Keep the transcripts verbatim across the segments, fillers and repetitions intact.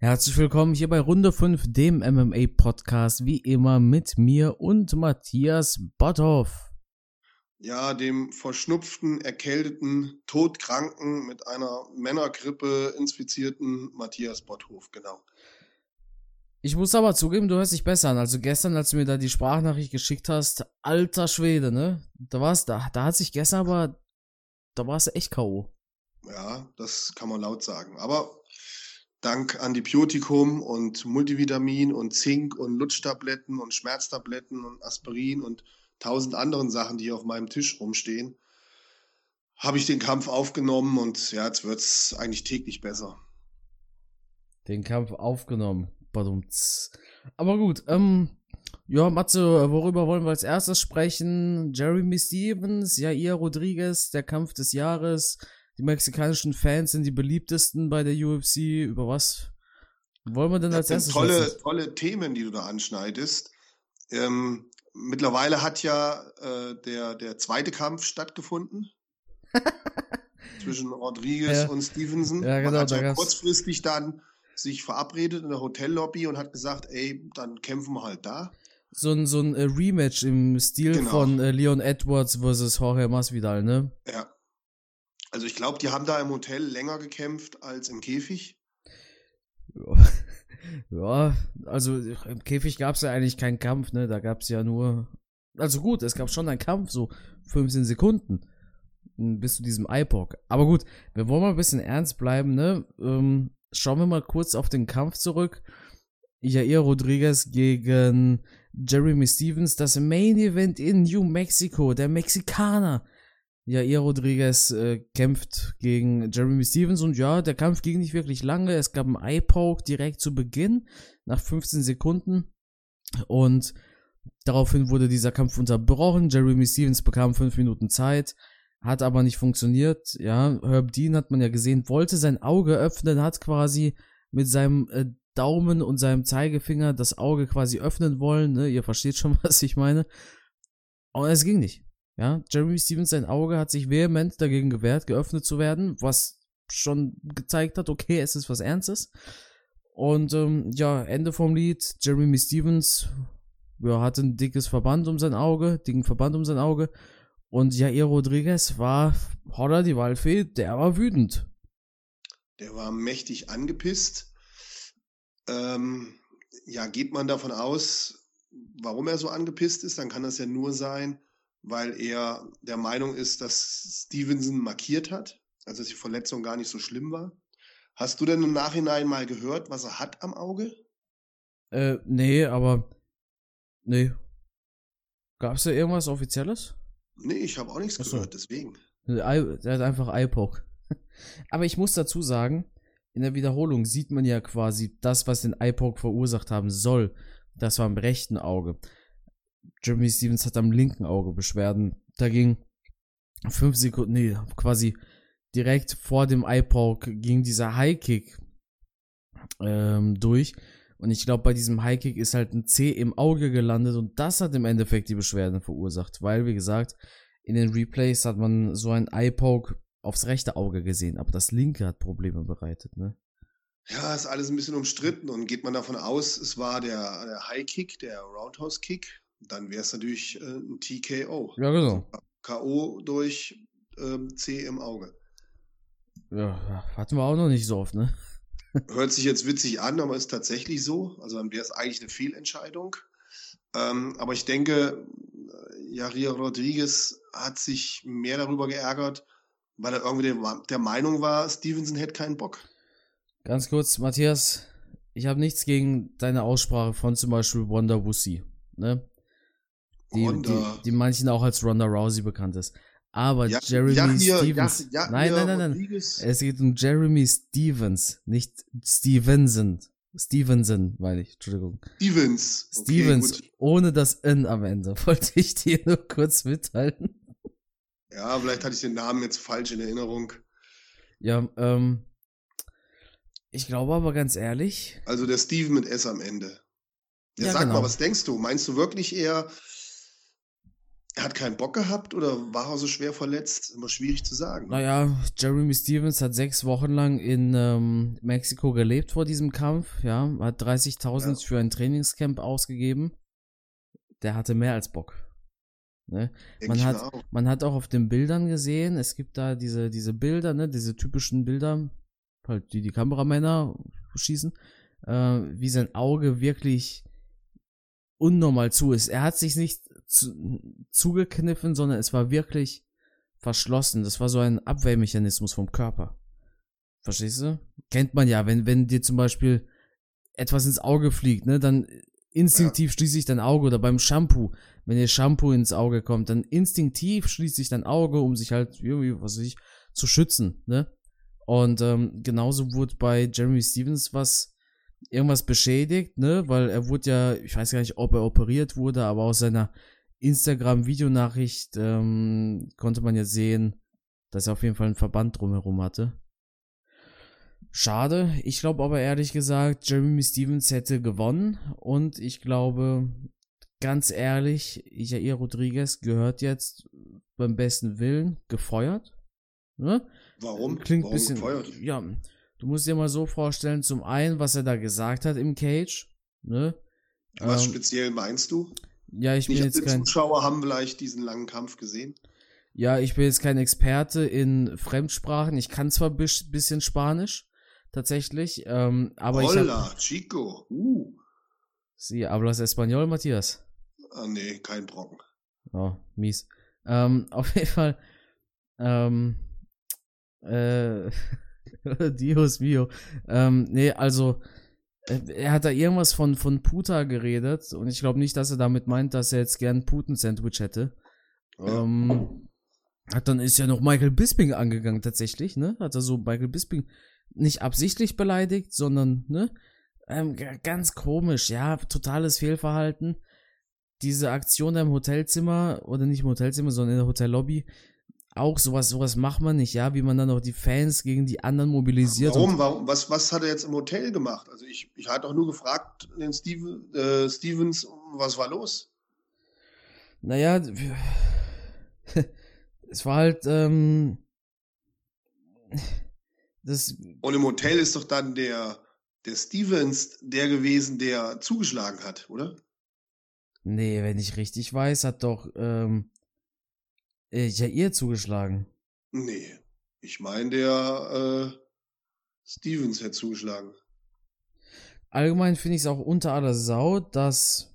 Herzlich willkommen hier bei Runde fünf, dem M M A-Podcast, wie immer mit mir und Matthias Botthoff. Ja, dem verschnupften, erkälteten, todkranken, mit einer Männergrippe infizierten Matthias Botthoff, genau. Ich muss aber zugeben, du hörst dich besser an. Also gestern, als du mir da die Sprachnachricht geschickt hast, alter Schwede, ne? Da war's, da, da hat sich gestern aber, da warst du echt K O. Ja, das kann man laut sagen. Aber dank Antibiotikum und Multivitamin und Zink und Lutschtabletten und Schmerztabletten und Aspirin und tausend anderen Sachen, die auf meinem Tisch rumstehen, habe ich den Kampf aufgenommen und ja, jetzt wird's eigentlich täglich besser. Den Kampf aufgenommen. Badumts. Aber gut, ähm, ja, Matze, worüber wollen wir als erstes sprechen? Jeremy Stephens, Yair Rodriguez, der Kampf des Jahres. Die mexikanischen Fans sind die beliebtesten bei der U F C. Über was wollen wir denn Das als sind erstes tolle, sprechen? tolle Themen, die du da anschneidest. Ähm, mittlerweile hat ja äh, der, der zweite Kampf stattgefunden zwischen Rodriguez Ja. und Stevenson. Ja, genau, Man hat da ja gab's- kurzfristig dann sich verabredet in der Hotellobby und hat gesagt, ey, dann kämpfen wir halt da. So ein, so ein äh, Rematch im Stil Genau. von äh, Leon Edwards versus Jorge Masvidal, ne? Ja. Also ich glaube, die haben da im Hotel länger gekämpft als im Käfig. Ja, also im Käfig gab's ja eigentlich keinen Kampf, ne? Da gab's ja nur. Also gut, es gab schon einen Kampf, so fünfzehn Sekunden. Bis zu diesem I P O C. Aber gut, wir wollen mal ein bisschen ernst bleiben, ne? Ähm, schauen wir mal kurz auf den Kampf zurück. Yair Rodriguez gegen Jeremy Stephens, das Main Event in New Mexico, der Mexikaner. Yair Rodriguez äh, kämpft gegen Jeremy Stephens und ja, der Kampf ging nicht wirklich lange. Es gab einen Eye-Poke direkt zu Beginn, nach fünfzehn Sekunden. Und daraufhin wurde dieser Kampf unterbrochen. Jeremy Stephens bekam fünf Minuten Zeit, hat aber nicht funktioniert. Ja, Herb Dean hat man ja gesehen, wollte sein Auge öffnen, hat quasi mit seinem äh, Daumen und seinem Zeigefinger das Auge quasi öffnen wollen. Ne? Ihr versteht schon, was ich meine. Aber es ging nicht. Ja, Jeremy Stephens, sein Auge hat sich vehement dagegen gewehrt, geöffnet zu werden, was schon gezeigt hat, okay, es ist was Ernstes. Und ähm, ja, Ende vom Lied, Jeremy Stephens ja, hatte ein dickes Verband um sein Auge, dicken Verband um sein Auge. Und Yair Rodriguez war, holla die Waldfee, der war wütend. Der war mächtig angepisst. Ähm, ja, geht man davon aus, warum er so angepisst ist, dann kann das ja nur sein, weil er der Meinung ist, dass Stevenson markiert hat, also dass die Verletzung gar nicht so schlimm war. Hast du denn im Nachhinein mal gehört, was er hat am Auge? Äh, nee, aber, nee. Gab's da irgendwas Offizielles? Nee, ich habe auch nichts Ach so. gehört, deswegen. Der hat einfach I P O C. Aber ich muss dazu sagen, in der Wiederholung sieht man ja quasi das, was den I P O C verursacht haben soll. Das war am rechten Auge. Jeremy Stephens hat am linken Auge Beschwerden. Da ging fünf Sekunden, nee, quasi direkt vor dem I P O C ging dieser High-Kick ähm, durch. Und ich glaube, bei diesem High-Kick ist halt ein C im Auge gelandet und das hat im Endeffekt die Beschwerden verursacht. Weil, wie gesagt, in den Replays hat man so ein I P O C aufs rechte Auge gesehen, aber das linke hat Probleme bereitet, ne? Ja, ist alles ein bisschen umstritten und geht man davon aus, es war der, der High-Kick, der Roundhouse-Kick, dann wäre es natürlich äh, ein T K O. Ja, genau. K O durch ähm, C im Auge. Ja, hatten wir auch noch nicht so oft, ne? Hört sich jetzt witzig an, aber ist tatsächlich so. Also dann wäre es eigentlich eine Fehlentscheidung. Ähm, aber ich denke, Yair Rodriguez hat sich mehr darüber geärgert, weil er irgendwie der, der Meinung war, Stevenson hätte keinen Bock. Ganz kurz, Matthias, ich habe nichts gegen deine Aussprache von zum Beispiel Ronda Rousey, ne? Die, Ronda. die, die manchen auch als Ronda Rousey bekannt ist. Aber Ja, Jeremy Yair, Stephens. Yair, Yair nein, nein, nein, nein. Rodriguez. Es geht um Jeremy Stephens, nicht Stevenson. Stevenson, meine ich, Entschuldigung. Stevens. Okay, Stevens, gut. ohne das N am Ende, wollte ich dir nur kurz mitteilen. Ja, vielleicht hatte ich den Namen jetzt falsch in Erinnerung. Ja, ähm, ich glaube aber ganz ehrlich, Also der Steven mit S am Ende. Ja, Ja, sag genau. mal, was denkst du? Meinst du wirklich eher, Er hat keinen Bock gehabt oder war er so schwer verletzt? Immer schwierig zu sagen. Ne? Naja, Jeremy Stevens hat sechs Wochen lang in ähm, Mexiko gelebt vor diesem Kampf, ja, hat dreißigtausend Ja, für ein Trainingscamp ausgegeben. Der hatte mehr als Bock. Ne? denke Man ich mir hat, auch. man hat auch auf den Bildern gesehen, es gibt da diese, diese Bilder, ne, diese typischen Bilder, halt, die die Kameramänner schießen, äh, wie sein Auge wirklich unnormal zu ist. Er hat sich nicht zu, zugekniffen, sondern es war wirklich verschlossen. Das war so ein Abwehrmechanismus vom Körper. Verstehst du? Kennt man ja, wenn, wenn dir zum Beispiel etwas ins Auge fliegt, ne, dann Ja, instinktiv schließt sich dein Auge oder beim Shampoo, wenn dir Shampoo ins Auge kommt, dann instinktiv schließt sich dein Auge, um sich halt irgendwie, was weiß ich, zu schützen, ne? Und ähm, genauso wurde bei Jeremy Stevens was, irgendwas beschädigt, ne? Weil er wurde ja, ich weiß gar nicht, ob er operiert wurde, aber aus seiner Instagram-Videonachricht ähm, konnte man ja sehen, dass er auf jeden Fall einen Verband drumherum hatte. Schade. Ich glaube aber ehrlich gesagt, Jeremy Stevens hätte gewonnen. Und ich glaube, ganz ehrlich, Jair Rodriguez gehört jetzt beim besten Willen gefeuert. Ne? warum? Klingt ein Warum bisschen, gefeuert? ja, du musst dir mal so vorstellen, zum einen, was er da gesagt hat im Cage. Ne? Was Ähm, speziell meinst du? ja, ich bin Nicht jetzt alle kein, Zuschauer haben vielleicht diesen langen Kampf gesehen. ja, ich bin jetzt kein Experte in Fremdsprachen. Ich kann zwar bis, bisschen Spanisch, tatsächlich, ähm, aber ich habe, Hola, Chico. Uh. sí, hablas español, Matthias? Ah, nee, kein Brocken. Oh, mies. Ähm, auf jeden Fall, ähm, äh, Dios mio. Ähm, nee, also, äh, er hat da irgendwas von, von Puta geredet und ich glaube nicht, dass er damit meint, dass er jetzt gern ein Puten-Sandwich hätte. Ja. Ähm, hat dann ist ja noch Michael Bisping angegangen, tatsächlich, ne? Hat er so Michael Bisping nicht absichtlich beleidigt, sondern, ne? Ähm, g- ganz komisch, ja, totales Fehlverhalten. Diese Aktion da im Hotelzimmer, oder nicht im Hotelzimmer, sondern in der Hotellobby, auch sowas, sowas macht man nicht, ja, wie man dann auch die Fans gegen die anderen mobilisiert und, Warum? Warum? Was, was hat er jetzt im Hotel gemacht? Also ich, ich hatte auch nur gefragt, den Steve, äh, Stevens, was war los? naja, es war halt, ähm, das, Und im Hotel ist doch dann der, der Stevens der gewesen, der zugeschlagen hat, oder? nee, wenn ich richtig weiß, hat doch, ähm, äh, Jair zugeschlagen. Nee. Ich meine, der äh, Stevens hätte zugeschlagen. Allgemein finde ich es auch unter aller Sau, dass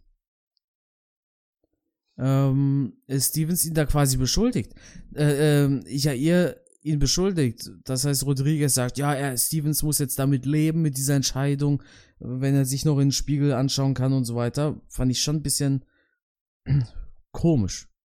ähm, Stevens ihn da quasi beschuldigt. Äh, ähm, Jair ihn beschuldigt. Das heißt, Rodriguez sagt, ja, er, Stevens muss jetzt damit leben, mit dieser Entscheidung, wenn er sich noch in den Spiegel anschauen kann und so weiter. Fand ich schon ein bisschen komisch.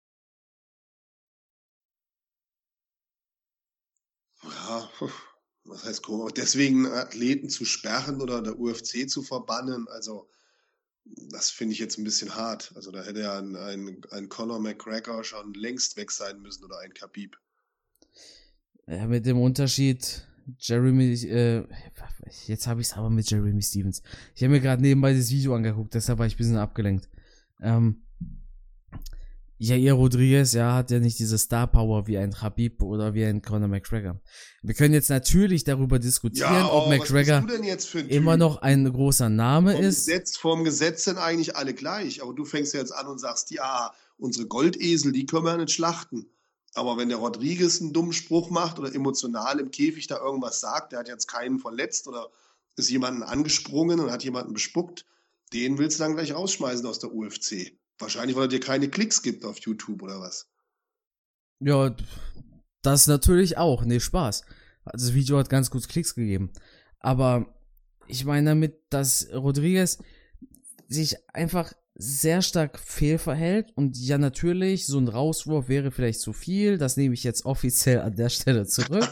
Ja, was heißt komisch? Deswegen Athleten zu sperren oder der U F C zu verbannen, also das finde ich jetzt ein bisschen hart. Also da hätte ja ein, ein, ein Conor McGregor schon längst weg sein müssen oder ein Khabib. Ja, mit dem Unterschied, Jeremy, äh, jetzt habe ich es aber mit Jeremy Stevens. Ich habe mir gerade nebenbei das Video angeguckt, deshalb war ich ein bisschen abgelenkt. Ähm, Jair Rodriguez, ja, hat ja nicht diese Star Power wie ein Khabib oder wie ein Conor McGregor. Wir können jetzt natürlich darüber diskutieren, Ja, ob oh, was bist McGregor du denn jetzt für ein immer Typ? noch ein großer Name Vom ist. Gesetz, vom Gesetz sind eigentlich alle gleich. Aber du fängst ja jetzt an und sagst, ja, unsere Goldesel, die können wir ja nicht schlachten. Aber wenn der Rodriguez einen dummen Spruch macht oder emotional im Käfig da irgendwas sagt, der hat jetzt keinen verletzt oder ist jemanden angesprungen und hat jemanden bespuckt, den willst du dann gleich rausschmeißen aus der U F C. Wahrscheinlich, weil er dir keine Klicks gibt auf YouTube oder was. Ja, das natürlich auch. Nee, Spaß. Also das Video hat ganz gut Klicks gegeben. Aber ich meine damit, dass Rodriguez sich einfach sehr stark fehlverhält und ja natürlich, so ein Rauswurf wäre vielleicht zu viel, das nehme ich jetzt offiziell an der Stelle zurück.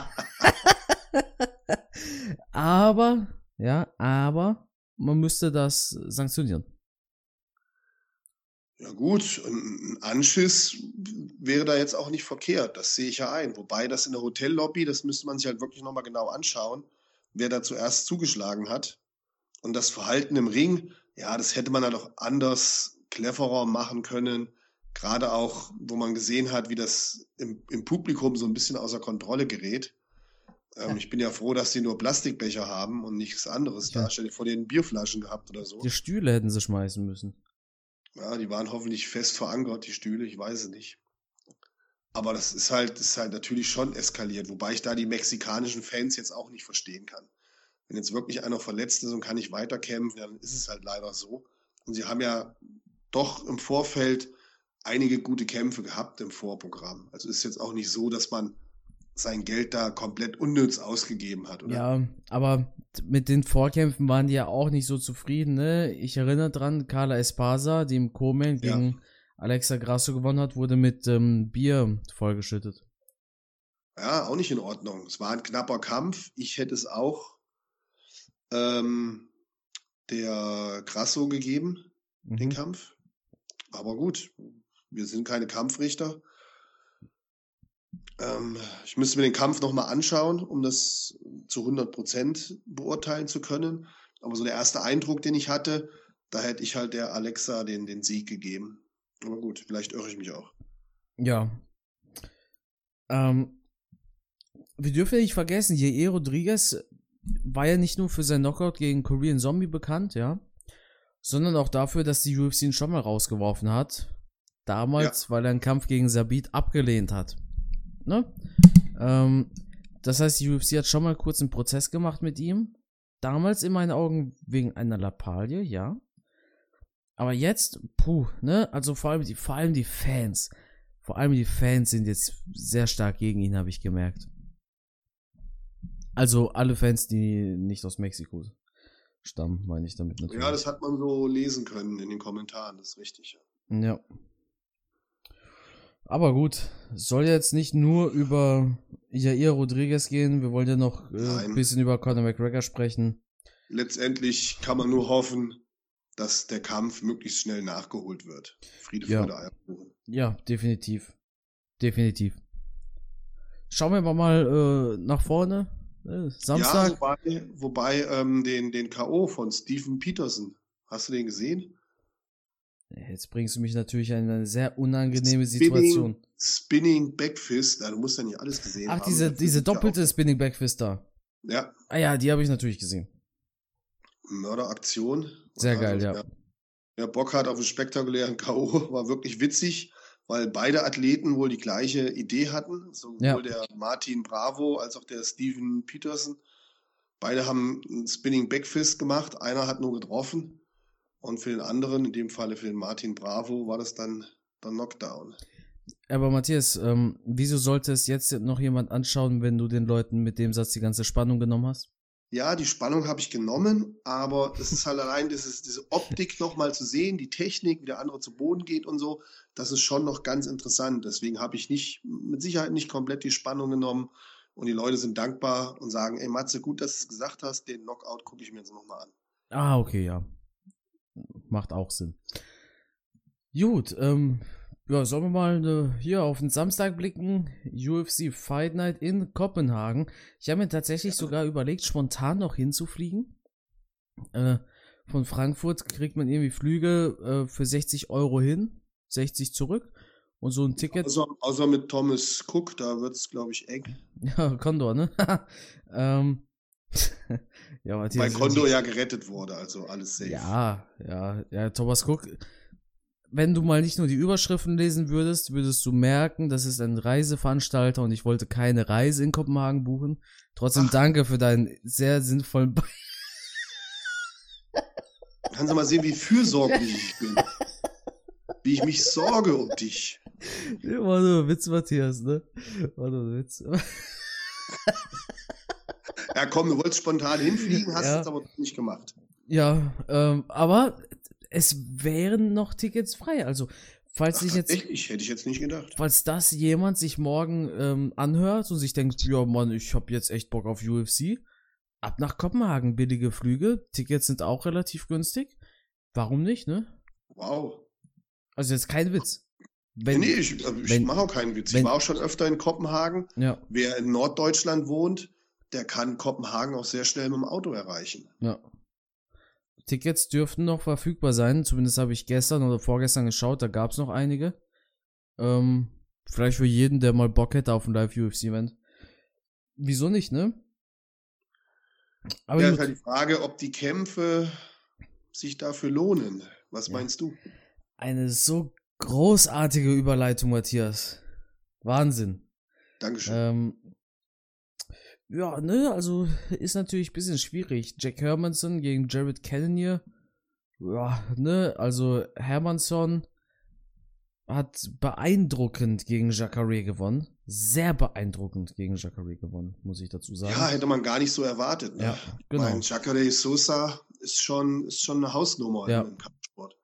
Aber, ja, aber man müsste das sanktionieren. Ja gut, ein Anschiss wäre da jetzt auch nicht verkehrt, das sehe ich ja ein. Wobei das in der Hotellobby, das müsste man sich halt wirklich nochmal genau anschauen, wer da zuerst zugeschlagen hat. Und das Verhalten im Ring, ja, das hätte man halt auch anders, cleverer machen können. Gerade auch, wo man gesehen hat, wie das im, im Publikum so ein bisschen außer Kontrolle gerät. Ähm, Ja. Ich bin ja froh, dass die nur Plastikbecher haben und nichts anderes Ja. da. Stell dir vor, denen Bierflaschen gehabt oder so. Die Stühle hätten sie schmeißen müssen. Ja, die waren hoffentlich fest verankert, die Stühle, ich weiß es nicht. Aber das ist halt, das ist halt natürlich schon eskaliert, wobei ich da die mexikanischen Fans jetzt auch nicht verstehen kann. Wenn jetzt wirklich einer verletzt ist und kann nicht weiterkämpfen, dann ist es halt leider so. Und sie haben ja doch im Vorfeld einige gute Kämpfe gehabt im Vorprogramm. Also ist jetzt auch nicht so, dass man sein Geld da komplett unnütz ausgegeben hat, oder? Ja, aber mit den Vorkämpfen waren die ja auch nicht so zufrieden, ne? Ich erinnere dran, Carla Esparza, die im Co-Main Ja. gegen Alexa Grasso gewonnen hat, wurde mit ähm, Bier vollgeschüttet. Ja, auch nicht in Ordnung. Es war ein knapper Kampf. Ich hätte es auch ähm, der Grasso gegeben, den Mhm. Kampf. Aber gut, wir sind keine Kampfrichter. Ähm, ich müsste mir den Kampf nochmal anschauen, um das zu hundert Prozent beurteilen zu können. Aber so der erste Eindruck, den ich hatte, da hätte ich halt der Alexa den, den Sieg gegeben. Aber gut, vielleicht irre ich mich auch. Ja. Ähm, wir dürfen ja nicht vergessen, Jair Rodriguez war ja nicht nur für sein Knockout gegen Korean Zombie bekannt, ja, sondern auch dafür, dass die U F C ihn schon mal rausgeworfen hat. Damals, weil er einen Kampf gegen Sabit abgelehnt hat. Ne? Ähm, das heißt, die U F C hat schon mal kurz einen Prozess gemacht mit ihm. Damals in meinen Augen wegen einer Lappalie, ja. Aber jetzt, puh, ne, also vor allem die, vor allem die Fans, vor allem die Fans sind jetzt sehr stark gegen ihn, habe ich gemerkt. Also alle Fans, die nicht aus Mexiko stammen, meine ich damit natürlich. Ja, das hat man so lesen können in den Kommentaren, das ist richtig. Ja. Ja. Aber gut, soll jetzt nicht nur über Jair Rodriguez gehen, wir wollen ja noch äh, ein Nein. bisschen über Conor McGregor sprechen. Letztendlich kann man nur hoffen, dass der Kampf möglichst schnell nachgeholt wird. Friede, Ja. Freude, Eierkuchen. Ja, definitiv. Definitiv. Schauen wir aber mal äh, nach vorne. Äh, Samstag. Ja, wobei, wobei ähm, den, den K O von Steven Peterson, hast du den gesehen? Jetzt bringst du mich natürlich in eine sehr unangenehme Spinning, Situation. Spinning Backfist, ja, du musst ja nicht alles gesehen Ach, haben. diese, Das diese ist ja doppelte auch- Spinning Backfist da. Ja, Ah ja, die habe ich natürlich gesehen. Mörderaktion. Sehr geil, Also, ja. wer- Wer Bock hat auf einen spektakulären K O, war wirklich witzig, weil beide Athleten wohl die gleiche Idee hatten. Sowohl Ja. der Martin Bravo als auch der Steven Peterson. Beide haben einen Spinning Backfist gemacht. Einer hat nur getroffen. Und für den anderen, in dem Falle für den Martin Bravo, war das dann der Knockdown. Aber Matthias, ähm, wieso sollte es jetzt noch jemand anschauen, wenn du den Leuten mit dem Satz die ganze Spannung genommen hast? Ja, die Spannung habe ich genommen, aber es ist halt allein dieses, diese Optik nochmal zu sehen, die Technik, wie der andere zu Boden geht und so, das ist schon noch ganz interessant. Deswegen habe ich nicht, mit Sicherheit nicht komplett die Spannung genommen und die Leute sind dankbar und sagen, ey Matze, gut, dass du es gesagt hast, den Knockout gucke ich mir jetzt nochmal an. Ah, okay, ja. Macht auch Sinn. Gut, ähm, ja, sollen wir mal äh, hier auf den Samstag blicken? U F C Fight Night in Kopenhagen. Ich habe mir tatsächlich sogar überlegt, spontan noch hinzufliegen. Äh, von Frankfurt kriegt man irgendwie Flüge äh, für sechzig Euro hin, sechzig zurück. Und so ein Ticket. Außer, außer mit Thomas Cook, da wird es, glaube ich, eng. Ja, Condor, ne? ähm, ja, Weil Matthias, Condor ja gerettet wurde, also alles safe. Ja, ja, ja, Thomas Cook. Wenn du mal nicht nur die Überschriften lesen würdest, würdest du merken, das ist ein Reiseveranstalter und ich wollte keine Reise in Kopenhagen buchen. Trotzdem Ach. danke für deinen sehr sinnvollen Be Kannst du mal sehen, wie fürsorglich ich bin. Wie ich mich sorge um dich. War nur ein Witz, Matthias, ne? War nur ein Witz. Ja, komm, du wolltest spontan hinfliegen, hast Ja. es aber nicht gemacht. Ja, ähm, aber es wären noch Tickets frei. Also, falls Ach, sich jetzt, tatsächlich, hätte ich jetzt nicht gedacht. falls das jemand sich morgen ähm, anhört und sich denkt, ja Mann, ich hab jetzt echt Bock auf U F C, ab nach Kopenhagen, billige Flüge, Tickets sind auch relativ günstig. Warum nicht, ne? Wow. Also jetzt kein Witz. Wenn, nee, ich, also ich wenn- mache auch keinen Witz. wenn- ich war auch schon öfter in Kopenhagen. Ja, Wer in Norddeutschland wohnt, der kann Kopenhagen auch sehr schnell mit dem Auto erreichen. ja. Tickets dürften noch verfügbar sein, zumindest habe ich gestern oder vorgestern geschaut, da gab es noch einige. Ähm, vielleicht für jeden, der mal Bock hätte auf ein Live-U F C-Event. Wieso nicht, ne? Aber Ja, ist gut. halt die Frage, ob die Kämpfe sich dafür lohnen. Was Ja. meinst du? Eine so großartige Überleitung, Matthias. Wahnsinn. Dankeschön. Ähm, ja, ne, also ist natürlich ein bisschen schwierig. Jack Hermanson gegen Jared Cannonier. Ja, ne, also Hermanson hat beeindruckend gegen Jacare gewonnen. Sehr beeindruckend gegen Jacare gewonnen, muss ich dazu sagen. Ja, hätte man gar nicht so erwartet. Ne? Ja, genau. Mein Jacare Sousa ist schon, ist schon eine Hausnummer Ja. im Kampfsport.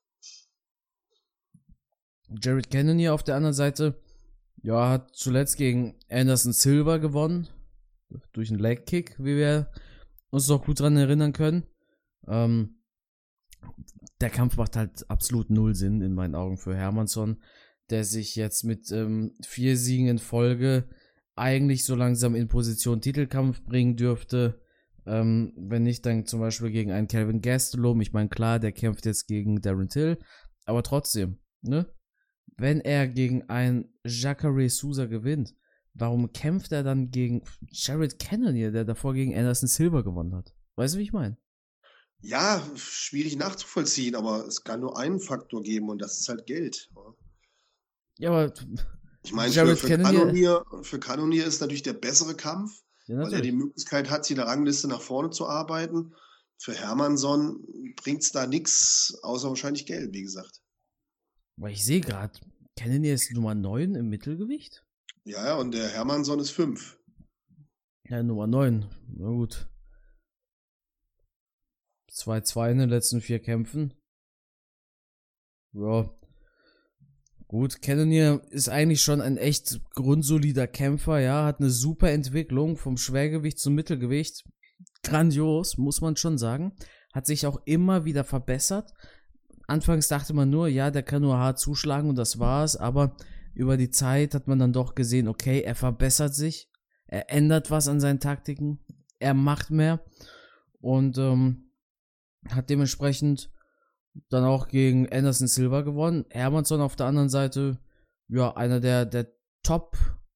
Jared Cannonier auf der anderen Seite, ja, hat zuletzt gegen Anderson Silva gewonnen. Durch einen Leg Kick, wie wir uns noch gut dran erinnern können. Ähm, der Kampf macht halt absolut null Sinn in meinen Augen für Hermansson, der sich jetzt mit ähm, vier Siegen in Folge eigentlich so langsam in Position Titelkampf bringen dürfte. Ähm, wenn nicht, dann zum Beispiel gegen einen Kelvin Gastelum. Ich meine, klar, der kämpft jetzt gegen Darren Till, aber trotzdem, ne? Wenn er gegen einen Jacare Sousa gewinnt, warum kämpft er dann gegen Jared Cannonier, der davor gegen Anderson Silva gewonnen hat? Weißt du, wie ich meine? Ja, schwierig nachzuvollziehen, aber es kann nur einen Faktor geben und das ist halt Geld. Ja, aber ich meine, für, Jared für, Cannonier, Cannonier, für Cannonier ist natürlich der bessere Kampf, ja, weil er natürlich. die Möglichkeit hat, sich in der Rangliste nach vorne zu arbeiten. Für Hermansson bringt es da nichts, außer wahrscheinlich Geld, wie gesagt. Weil ich sehe gerade, Cannonier ist Nummer neun im Mittelgewicht. Ja, ja, und der Hermansson ist fünf. Ja, Nummer neun. Na gut. zwei zwei in den letzten vier Kämpfen. Ja. Gut, Cannonier ist eigentlich schon ein echt grundsolider Kämpfer, ja, hat eine super Entwicklung vom Schwergewicht zum Mittelgewicht. Grandios, muss man schon sagen. Hat sich auch immer wieder verbessert. Anfangs dachte man nur, ja, der kann nur hart zuschlagen und das war's, aber über die Zeit hat man dann doch gesehen, okay, er verbessert sich, er ändert was an seinen Taktiken, er macht mehr und ähm, hat dementsprechend dann auch gegen Anderson Silva gewonnen. Hermansson auf der anderen Seite, ja, einer der, der top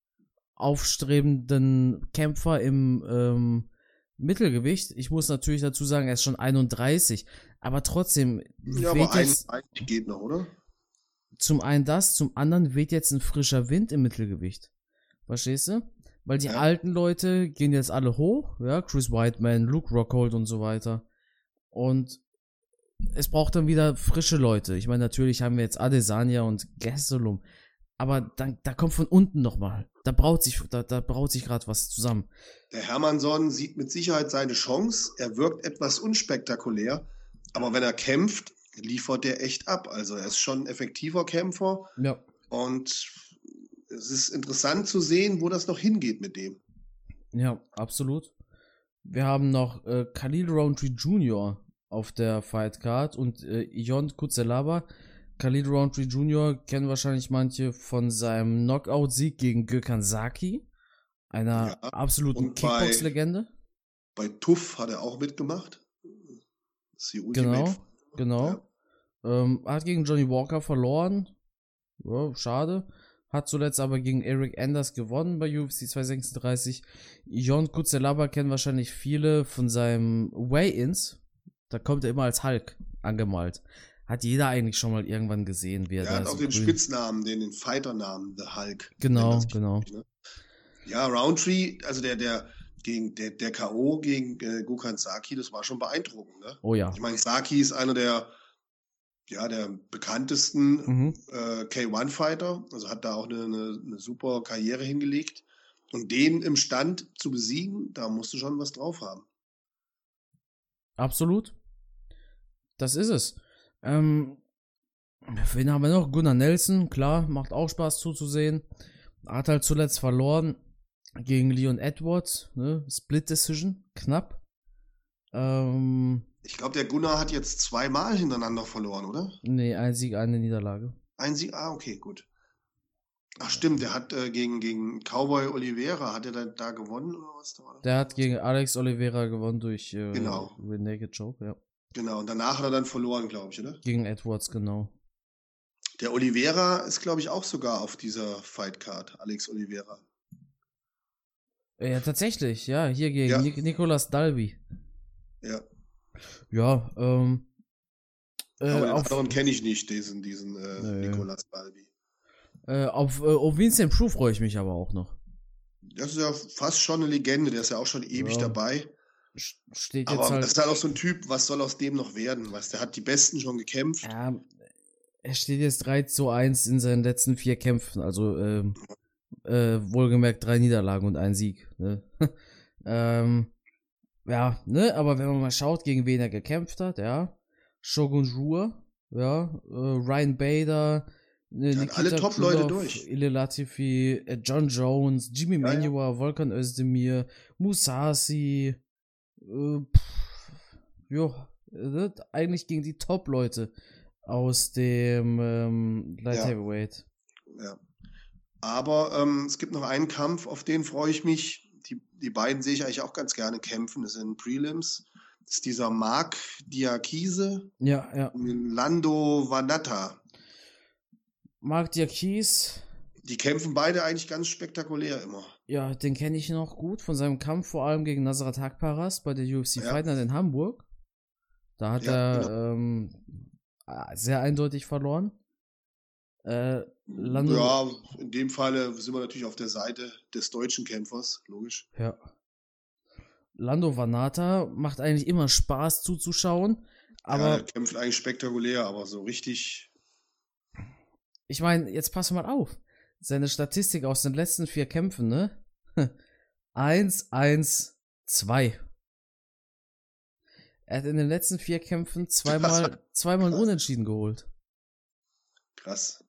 aufstrebenden Kämpfer im ähm, Mittelgewicht. Ich muss natürlich dazu sagen, er ist schon einunddreißig, aber trotzdem Ja, weht aber jetzt einunddreißig geht noch, oder? zum einen das, zum anderen weht jetzt ein frischer Wind im Mittelgewicht. Verstehst du? Weil die Ja. alten Leute gehen jetzt alle hoch, ja, Chris Weidman, Luke Rockhold und so weiter. Und es braucht dann wieder frische Leute. Ich meine, natürlich haben wir jetzt Adesanya und Gastelum, aber dann, da kommt von unten nochmal. Da braut sich, da, da braut sich gerade was zusammen. Der Hermansson sieht mit Sicherheit seine Chance. Er wirkt etwas unspektakulär, aber wenn er kämpft, liefert er echt ab. Also er ist schon ein effektiver Kämpfer Ja. und es ist interessant zu sehen, wo das noch hingeht mit dem. Ja, absolut. Wir haben noch äh, Khalil Rountree Junior auf der Fightcard und äh, Ion Kutselaba. Khalil Rountree Junior kennen wahrscheinlich manche von seinem Knockout-Sieg gegen Gökhan Saki, einer Ja, absoluten und bei- Kickbox-Legende. Bei Tuff hat er auch mitgemacht. Das ist die Genau, Ultimate. genau. Ja. Ähm, hat gegen Johnny Walker verloren. Ja, schade. Hat zuletzt aber gegen Eric Anders gewonnen bei U F C zweihundertsechsunddreißig. Ion Kutselaba kennen wahrscheinlich viele von seinem Weigh-Ins. Da kommt er immer als Hulk angemalt. Hat jeder eigentlich schon mal irgendwann gesehen, wie er Er da hat so auch den grün- Spitznamen, den, den Fighternamen, The Hulk. Genau, nennt er sich, genau. ne? Ja, Roundtree, also der, der, gegen, der, der K O gegen äh, Gökhan Saki, das war schon beeindruckend. Ne? Oh ja. Ich meine, Saki ist einer der, ja, der bekanntesten Mhm. äh, K eins Fighter, also hat da auch eine, eine, eine super Karriere hingelegt. Und den im Stand zu besiegen, da musst du schon was drauf haben. Absolut. Das ist es. Ähm, wen haben wir noch? Gunnar Nelson, klar, macht auch Spaß zuzusehen. Hat halt zuletzt verloren gegen Leon Edwards, ne? Split Decision, knapp. Ähm, Ich glaube, der Gunnar hat jetzt zweimal hintereinander verloren, oder? nee, ein Sieg, eine Niederlage. Ein Sieg, ah, okay, gut. Ach stimmt, der hat äh, gegen, gegen Cowboy Oliveira, hat er da, da gewonnen oder was da war? Der hat gegen Alex Oliveira gewonnen durch äh, Genau. Naked Choke, ja. Genau, und danach hat er dann verloren, glaube ich, oder? Gegen Edwards, genau. Der Oliveira ist, glaube ich, auch sogar auf dieser Fightcard. Alex Oliveira. Ja, tatsächlich, ja, hier gegen Ja. Nic Nicolas Dalby. Ja. Ja, ähm. Äh, Aber den auf, anderen kenne ich nicht, diesen, diesen äh, Nö. Nicolas Dalby. äh, auf, äh, auf Vincent Prue freue ich mich aber auch noch. Das ist ja fast schon eine Legende, der ist ja auch schon ewig Ja. dabei. St- Steht jetzt Aber halt. das ist halt auch so ein Typ, was soll aus dem noch werden? Was, der hat die Besten schon gekämpft. Ja, er steht jetzt drei zu eins in seinen letzten vier Kämpfen, also ähm, äh, wohlgemerkt drei Niederlagen und ein Sieg. Ne? ähm, ja, ne, aber wenn man mal schaut, gegen wen er gekämpft hat, ja, Shogun Rua, ja, äh, Ryan Bader, ne, Der hat Nikita alle Top-Leute Krylov, durch. Ile Latifi, äh, John Jones, Jimmy Ja, ja. Manuwa, Volkan Özdemir, Musashi, äh, pff, jo, äh, eigentlich gegen die Top-Leute aus dem ähm, Light Ja. Heavyweight. Ja. Aber ähm, es gibt noch einen Kampf, auf den freue ich mich. Die, die beiden sehe ich eigentlich auch ganz gerne kämpfen. Das sind Prelims. Das ist dieser Mark Diakise Ja, ja. und Lando Vanatta. Mark Diakis, Die kämpfen beide eigentlich ganz spektakulär immer. ja, den kenne ich noch gut von seinem Kampf vor allem gegen Nasrat Haqparast bei der U F C Ja. Fight Night in Hamburg. Da hat Ja, er genau. ähm, ah, sehr eindeutig verloren. Äh, Lando, Ja, in dem Falle sind wir natürlich auf der Seite des deutschen Kämpfers, logisch. ja. Lando Vanatta macht eigentlich immer Spaß zuzuschauen, aber ja, er kämpft eigentlich spektakulär, aber so richtig. ich meine, jetzt pass mal auf. Seine Statistik aus den letzten vier Kämpfen, ne? eins, eins, zwei. Er hat in den letzten vier Kämpfen zweimal, zweimal ein Krass. Unentschieden geholt. Krass.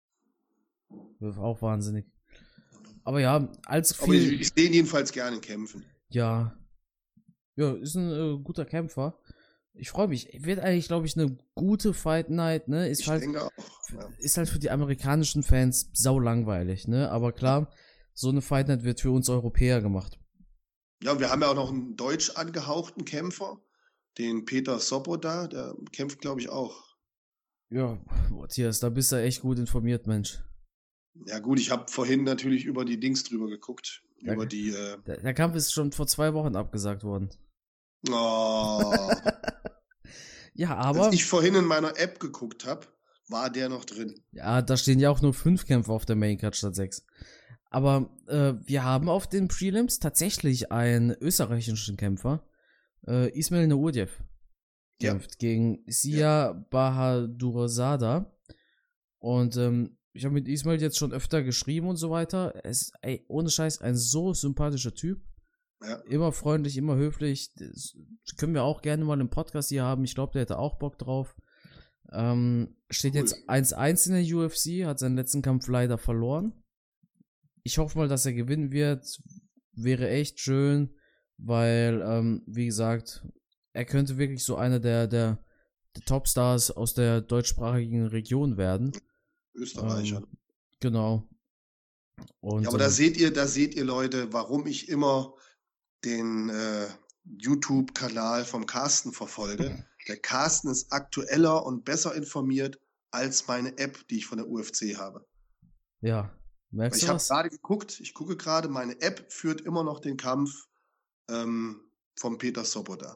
Auch wahnsinnig. Aber ja, allzu Aber ich, viel. ich sehe ihn jedenfalls gerne kämpfen. Ja. Ja, ist ein äh, guter Kämpfer. Ich freue mich. Wird eigentlich, glaube ich, eine gute Fight Night, ne? Ist Ich halt, denke auch. Ja. ist halt für die amerikanischen Fans sau langweilig, ne? Aber klar, so eine Fight Night wird für uns Europäer gemacht. Ja, und wir haben ja auch noch einen deutsch angehauchten Kämpfer, den Peter Soboda, der kämpft, glaube ich, auch. Ja, Matthias, da bist du echt gut informiert, Mensch. Ja gut, ich habe vorhin natürlich über die Dings drüber geguckt. Ja. Über die. Äh, Der, der Kampf ist schon vor zwei Wochen abgesagt worden. oh, Ja, aber. als ich vorhin in meiner App geguckt habe, war der noch drin. Ja, da stehen ja auch nur fünf Kämpfer auf der Maincard statt sechs. Aber äh, wir haben auf den Prelims tatsächlich einen österreichischen Kämpfer, äh, Ismail Naurdjev, Ja. kämpft gegen Sia Bahadurzada. Und ähm, ich habe mit Ismail jetzt schon öfter geschrieben und so weiter. Er ist, ey, ohne Scheiß, ein so sympathischer Typ. Ja. Immer freundlich, immer höflich. Das können wir auch gerne mal im Podcast hier haben. Ich glaube, der hätte auch Bock drauf. Ähm, steht Cool. jetzt eins eins in der U F C, hat seinen letzten Kampf leider verloren. Ich hoffe mal, dass er gewinnen wird. Wäre echt schön, weil, ähm, wie gesagt, er könnte wirklich so einer der, der, der Topstars aus der deutschsprachigen Region werden. Österreicher. Ähm, genau. Und, Ja, aber da ähm, seht ihr, da seht ihr Leute, warum ich immer den äh, YouTube-Kanal vom Carsten verfolge. Der Carsten ist aktueller und besser informiert als meine App, die ich von der U F C habe. ja, Weil merkst ich du habe was? gerade geguckt, ich gucke gerade, meine App führt immer noch den Kampf ähm, vom Peter Soboda.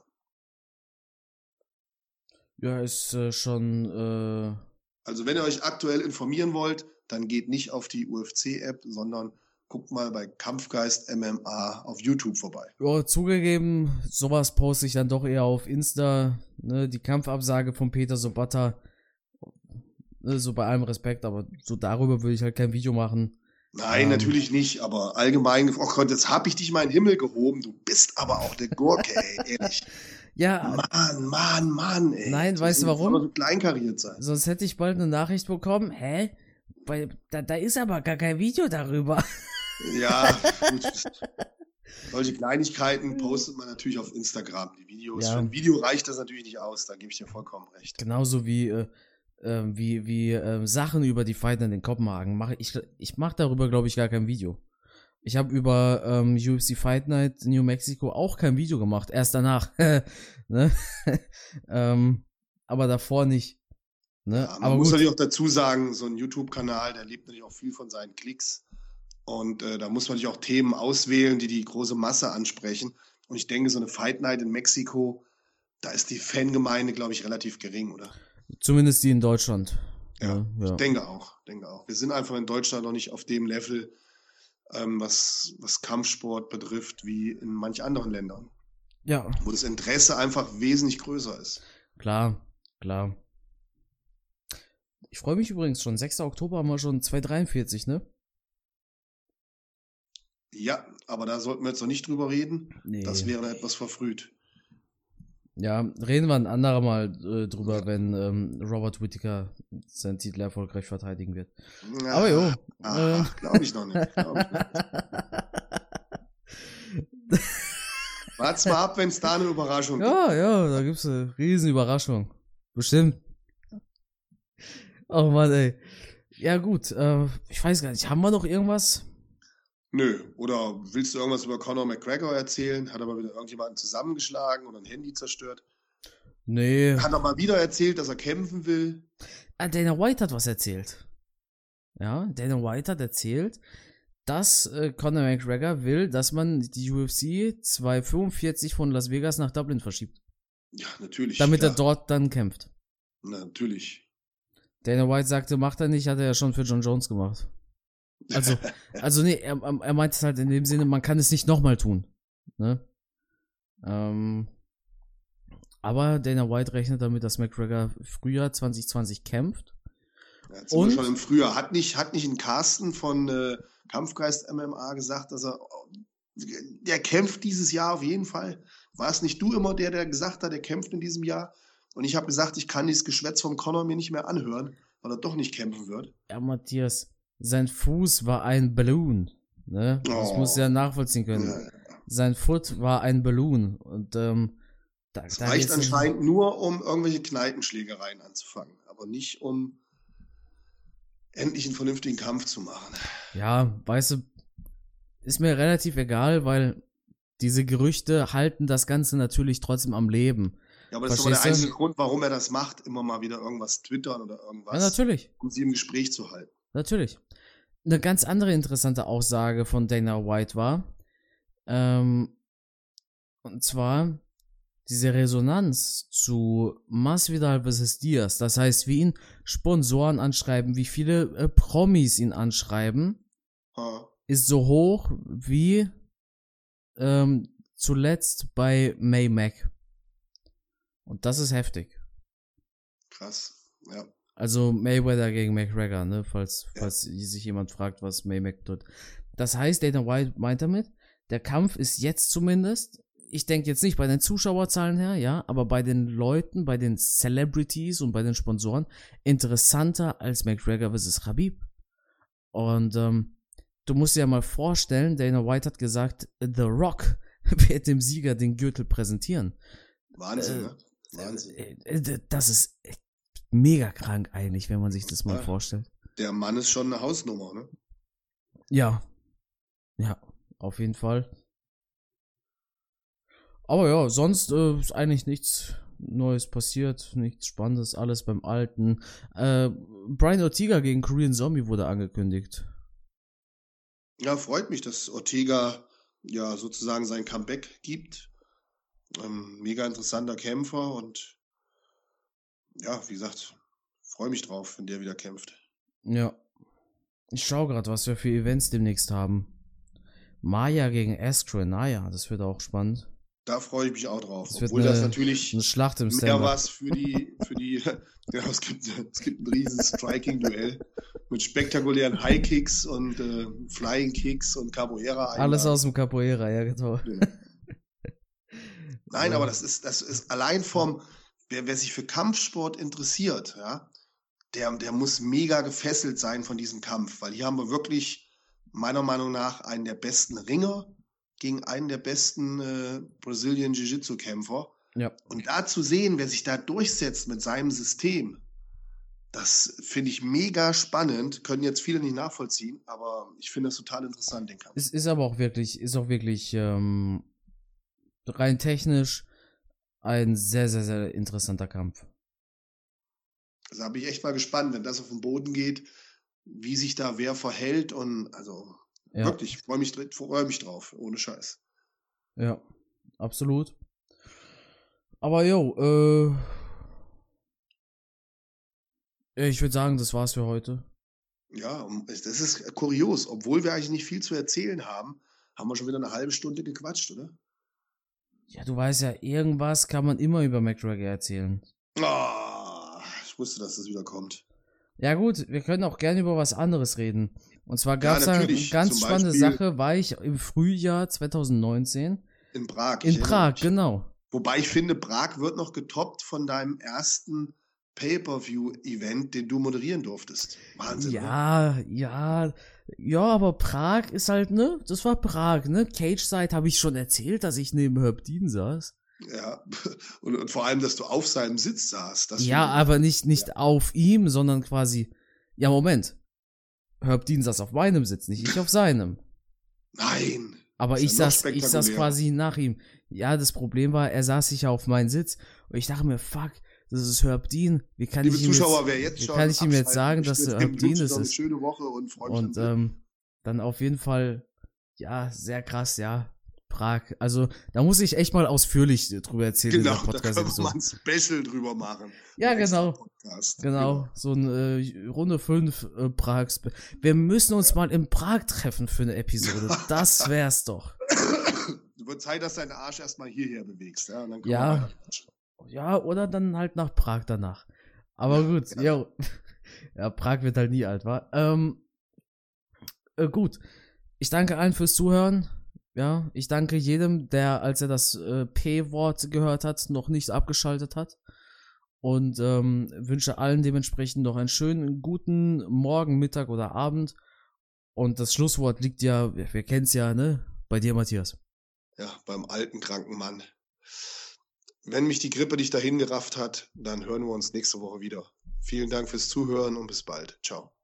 Ja, ist äh, schon, äh, Also wenn ihr euch aktuell informieren wollt, dann geht nicht auf die U F C-App, sondern guckt mal bei Kampfgeist M M A auf YouTube vorbei. ja, zugegeben, sowas poste ich dann doch eher auf Insta, ne, die Kampfabsage von Peter Sobotta, ne, so bei allem Respekt, aber so darüber würde ich halt kein Video machen. Nein, Ähm. natürlich nicht, aber allgemein, oh Gott, jetzt hab ich dich mal in den Himmel gehoben, du bist aber auch der Gurke, ey, ehrlich. Ja, Mann, Mann, Mann, ey. Nein, weißt du Das warum? soll so kleinkariert sein. sonst hätte ich bald eine Nachricht bekommen, hä? Bei, da, da ist aber gar kein Video darüber. Ja, gut. Solche Kleinigkeiten postet man natürlich auf Instagram. Die Videos, Ja. für ein Video reicht das natürlich nicht aus, da gebe ich dir vollkommen recht. Genauso wie, äh, ähm, wie, wie ähm, Sachen über die Fight in Kopenhagen. Mach ich ich mache darüber, glaube ich, gar kein Video. Ich habe über ähm, U F C Fight Night New Mexico auch kein Video gemacht. Erst danach. ne? ähm, aber davor nicht. Ne? Ja, man Aber muss gut. natürlich auch dazu sagen, so ein YouTube-Kanal, der lebt natürlich auch viel von seinen Klicks. Und äh, da muss man natürlich auch Themen auswählen, die die große Masse ansprechen. Und ich denke, so eine Fight Night in Mexiko, da ist die Fangemeinde, glaube ich, relativ gering, oder? Zumindest die in Deutschland. Ja, Ne? ich Ja. denke auch, denke auch. Wir sind einfach in Deutschland noch nicht auf dem Level, ähm, was, was Kampfsport betrifft, wie in manch anderen Ländern, Ja, wo das Interesse einfach wesentlich größer ist. klar, klar. Ich freue mich übrigens schon. sechster Oktober haben wir schon zweihundertdreiundvierzig, ne? Ja, aber da sollten wir jetzt noch nicht drüber reden. Nee. Das wäre etwas verfrüht. Ja, reden wir ein anderer Mal äh, drüber, Ja. wenn ähm, Robert Whittaker seinen Titel erfolgreich verteidigen wird. Ja, Aber jo. Ach, äh, glaube ich noch nicht. Glaub ich nicht. Wart's mal ab, wenn es da eine Überraschung gibt. Ja, ja, da gibt's eine riesen Überraschung. Bestimmt. Oh Mann, ey. Ja gut, äh, ich weiß gar nicht, haben wir noch irgendwas? Nö, oder willst du irgendwas über Conor McGregor erzählen? Hat er mal wieder irgendjemanden zusammengeschlagen oder ein Handy zerstört? Nee. Hat er mal wieder erzählt, dass er kämpfen will? Ah, Dana White hat was erzählt. Ja, Dana White hat erzählt, dass äh, Conor McGregor will, dass man die U F C zweihundertfünfundvierzig von Las Vegas nach Dublin verschiebt. Ja, natürlich. Damit klar. er dort dann kämpft. Natürlich. Dana White sagte, macht er nicht, hat er ja schon für John Jones gemacht. Also, also nee, er, er meint es halt in dem Sinne, man kann es nicht nochmal tun. Ne? Ähm, aber Dana White rechnet damit, dass McGregor Frühjahr zwanzig zwanzig kämpft. Ja, jetzt sind Und? wir schon im Frühjahr. Hat nicht, hat nicht ein Carsten von äh, Kampfgeist M M A gesagt, dass er, der kämpft dieses Jahr auf jeden Fall? War es nicht du immer der, der gesagt hat, der kämpft in diesem Jahr? Und ich habe gesagt, ich kann dieses Geschwätz vom Conor mir nicht mehr anhören, weil er doch nicht kämpfen wird. Ja, Matthias, sein Fuß war ein Balloon. Ne? Das Oh. musst du ja nachvollziehen können. Ja. Sein Foot war ein Balloon. Und ähm, da, Es da reicht geht's anscheinend nur, um irgendwelche Kneipenschlägereien anzufangen, aber nicht um endlich einen vernünftigen Kampf zu machen. Ja, weißt du, ist mir relativ egal, weil diese Gerüchte halten das Ganze natürlich trotzdem am Leben. Ja, aber das ist doch der Verstehst du? einzige Grund, warum er das macht, immer mal wieder irgendwas twittern oder irgendwas, Ja, natürlich. um sie im Gespräch zu halten. Natürlich. Eine ganz andere interessante Aussage von Dana White war, ähm, und zwar diese Resonanz zu Masvidal versus Diaz. Das heißt, wie ihn Sponsoren anschreiben, wie viele äh, Promis ihn anschreiben, Ha. ist so hoch wie ähm, zuletzt bei May Mac. Und das ist heftig. Krass, ja. Also Mayweather gegen McGregor, ne? Falls, Ja. falls sich jemand fragt, was May Mac tut. Das heißt, Dana White meint damit, der Kampf ist jetzt zumindest, ich denke jetzt nicht bei den Zuschauerzahlen her, ja, aber bei den Leuten, bei den Celebrities und bei den Sponsoren interessanter als McGregor versus Khabib. Und ähm, du musst dir ja mal vorstellen, Dana White hat gesagt, The Rock wird dem Sieger den Gürtel präsentieren. Wahnsinn, Äh, ne? Wahnsinn. Äh, äh, Das ist echt mega krank eigentlich, wenn man sich das mal Ja. vorstellt. Der Mann ist schon eine Hausnummer, ne? Ja. Ja, auf jeden Fall. Aber ja, sonst äh, ist eigentlich nichts Neues passiert, nichts Spannendes, alles beim Alten. Äh, Brian Ortega gegen Korean Zombie wurde angekündigt. Ja, freut mich, dass Ortega ja sozusagen sein Comeback gibt. Ähm, mega interessanter Kämpfer und ja, wie gesagt, freue mich drauf, wenn der wieder kämpft. Ja. Ich schau gerade, was wir für Events demnächst haben. Maya gegen Astro, naja, das wird auch spannend. Da freue ich mich auch drauf. Das wird Obwohl eine- das natürlich Eine Schlacht im mehr Stand-up. was für die, für die, ja, es gibt, es gibt ein riesen Striking-Duell mit spektakulären High-Kicks und äh, Flying-Kicks und Capoeira. Alles aus dem Capoeira, ja genau. Nein, Ja. aber das ist, das ist allein vom, wer, wer sich für Kampfsport interessiert, ja, der, der muss mega gefesselt sein von diesem Kampf, weil hier haben wir wirklich meiner Meinung nach einen der besten Ringer gegen einen der besten äh, Brazilian Jiu-Jitsu-Kämpfer. Ja. Und da zu sehen, wer sich da durchsetzt mit seinem System, das finde ich mega spannend. Können jetzt viele nicht nachvollziehen, aber ich finde das total interessant, den Kampf. Es ist aber auch wirklich, ist auch wirklich ähm, rein technisch ein sehr, sehr, sehr interessanter Kampf. Also da bin ich echt mal gespannt, wenn das auf den Boden geht, wie sich da wer verhält und also Ja, wirklich, freue mich, dr- freu mich drauf, ohne Scheiß. ja, absolut. Aber jo, äh, ich würde sagen, das war's für heute. Ja, und es- das ist kurios, obwohl wir eigentlich nicht viel zu erzählen haben, haben wir schon wieder eine halbe Stunde gequatscht, oder? Ja, du weißt ja, irgendwas kann man immer über McGregor erzählen. Ah, ich wusste, dass das wieder kommt. Ja gut, wir können auch gerne über was anderes reden. Und zwar Ja, gab es eine natürlich. ganz Zum spannende Beispiel Sache, war ich im Frühjahr zwanzig neunzehn in Prag. in ich erinnere Prag, mich. genau. Wobei ich finde, Prag wird noch getoppt von deinem ersten Pay-Per-View-Event, den du moderieren durftest. Wahnsinn, oder? Ja, ja, ja, aber Prag ist halt, ne, das war Prag, ne? Cage-Side habe ich schon erzählt, dass ich neben Herb Dean saß. Ja, und, und vor allem, dass du auf seinem Sitz saßt. Das Ja, finde ich- aber nicht, nicht auf ihm, sondern quasi, ja, Moment. Herb Dean saß auf meinem Sitz, nicht ich auf seinem. Nein. Aber Ist ich ja noch saß, ich saß spektakulärer. quasi nach ihm. Ja, das Problem war, er saß sich ja auf meinen Sitz und ich dachte mir, fuck, das ist Herb Dean. Wie kann Liebe ich ihm Zuschauer, jetzt, wer jetzt wie schon kann ich ihm jetzt abschaltet, sagen, ich dass wünsche Herb dem Dean Luxus es noch eine ist? schöne Woche und freue mich Und dann ähm, dann auf jeden Fall, ja, sehr krass, ja, Prag. Also da muss ich echt mal ausführlich drüber erzählen Genau, in der da können wir Podcast-Episode. mal ein Special drüber machen. Ja, Ein extra genau. Podcast. Genau, so ein äh, Runde fünf äh, Prag. Wir müssen uns mal in Prag treffen für eine Episode. Das wär's doch. Wird Zeit, dass deinen Arsch erstmal hierher bewegst. Ja, und dann können Ja. wir weiterquatschen. Ja, oder dann halt nach Prag danach. Aber Ja, gut, ja. ja. Ja, Prag wird halt nie alt, wa? Ähm, äh, gut. Ich danke allen fürs Zuhören. Ja, ich danke jedem, der, als er das äh, P-Wort gehört hat, noch nicht abgeschaltet hat. Und ähm, wünsche allen dementsprechend noch einen schönen, guten Morgen, Mittag oder Abend. Und das Schlusswort liegt ja, wir, wir kennen es ja, ne? Bei dir, Matthias. Ja, beim alten, kranken Mann. Wenn mich die Grippe nicht dahin gerafft hat, dann hören wir uns nächste Woche wieder. Vielen Dank fürs Zuhören und bis bald. Ciao.